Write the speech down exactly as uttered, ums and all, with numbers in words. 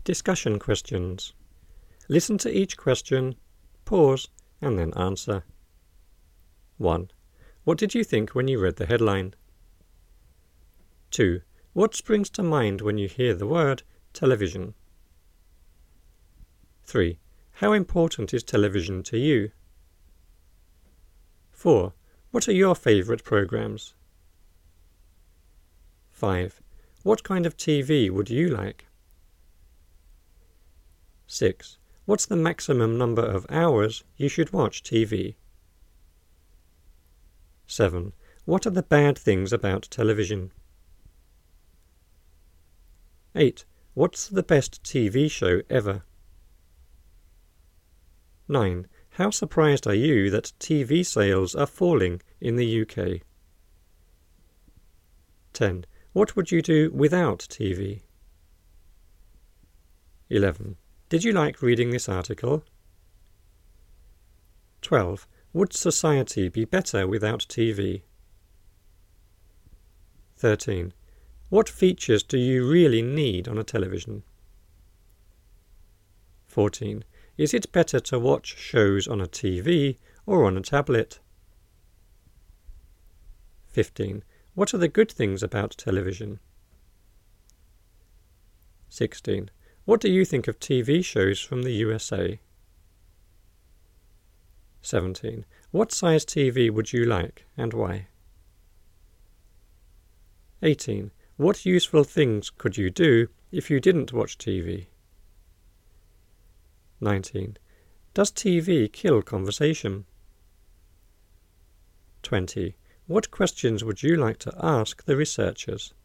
Discussion questions. Listen to each question, pause, and then answer. one. What did you think when you read the headline? two. What springs to mind when you hear the word television? three. How important is television to you? four. What are your favourite programmes? five. What kind of T V would you like? six. What's the maximum number of hours you should watch T V? seven. What are the bad things about television? eight. What's the best T V show ever? nine. How surprised are you that T V sales are falling in the U K? ten. What would you do without T V? eleven. Did you like reading this article? twelve. Would society be better without T V? thirteen. What features do you really need on a television? fourteen. Is it better to watch shows on a T V or on a tablet? fifteen. What are the good things about television? sixteen. What do you think of T V shows from the U S A? seventeen. What size T V would you like and why? eighteen. What useful things could you do if you didn't watch T V? nineteen. Does T V kill conversation? twenty. What questions would you like to ask the researchers?